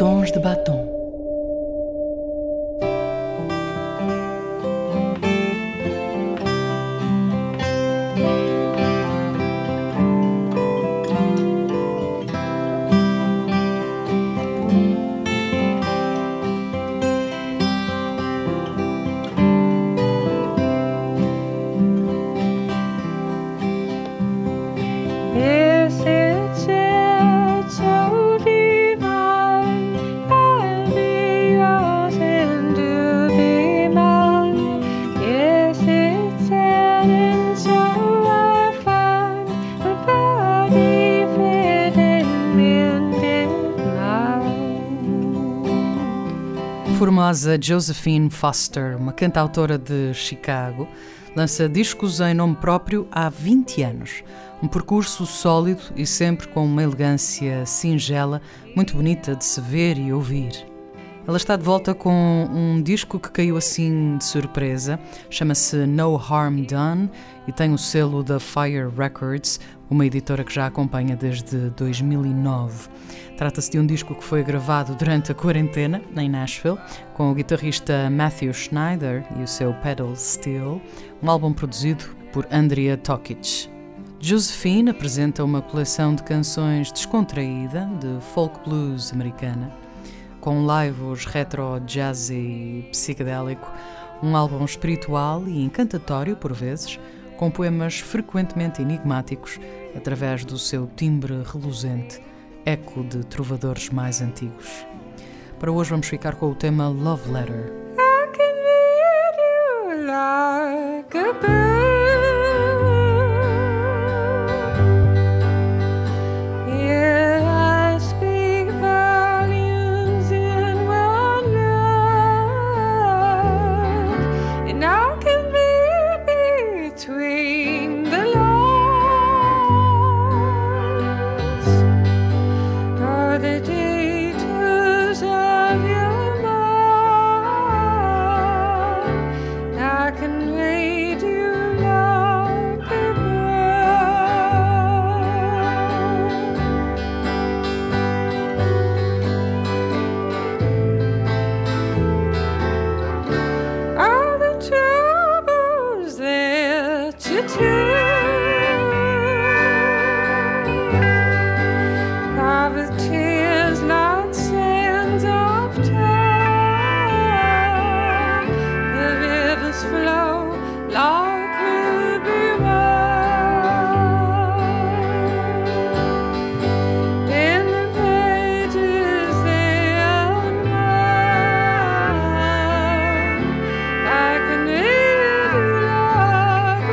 Tons de Batom. Formosa Josephine Foster, uma cantautora de Chicago, lança discos em nome próprio há 20 anos. Um percurso sólido e sempre com uma elegância singela, muito bonita de se ver e ouvir. Ela está de volta com um disco que caiu assim de surpresa, chama-se No Harm Done e tem o selo da Fire Records, uma editora que já a acompanha desde 2009. Trata-se de um disco que foi gravado durante a quarentena, em Nashville, com o guitarrista Matthew Schneider e o seu pedal steel, um álbum produzido por Andrea Tokic. Josephine apresenta uma coleção de canções descontraída, de folk blues americana, com lives retro, jazzy e psicadélico, um álbum espiritual e encantatório por vezes, com poemas frequentemente enigmáticos, através do seu timbre reluzente, eco de trovadores mais antigos. Para hoje vamos ficar com o tema Love Letter. I can read you like a bird. Yeah, I speak volumes in one love, and I can read between the lines. Are the details of your mind? I can read you like a bird. All the troubles that you take, with tears like sands of time, the rivers flow like ruby wine. In the pages they unwind, I can read you like a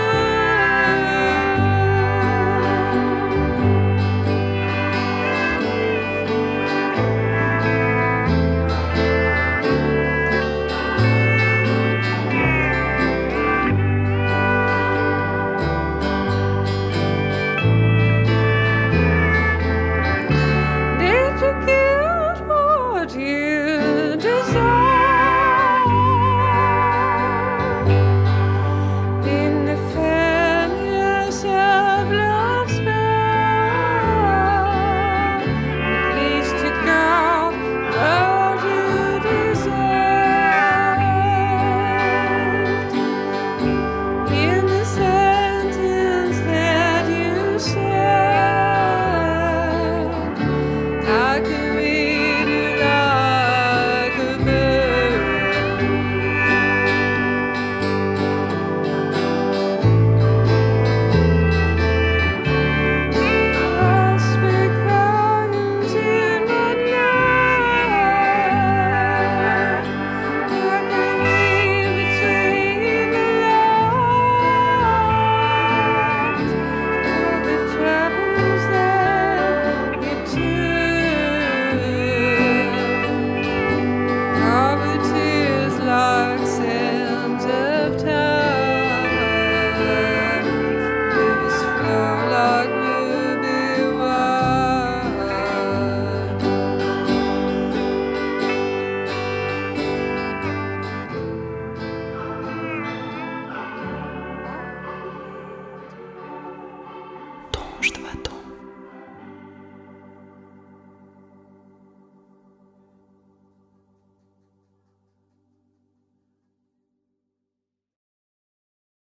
Did you get what you desire in the fairness of love's spell? At least you got what you deserved in the sentence that you said. I can read you like a bird. I speak volumes in one night. I can read between the lines. All the troubles that you took, all the tears like sands of time, rivers flow like ruby wine. Tons de Batom.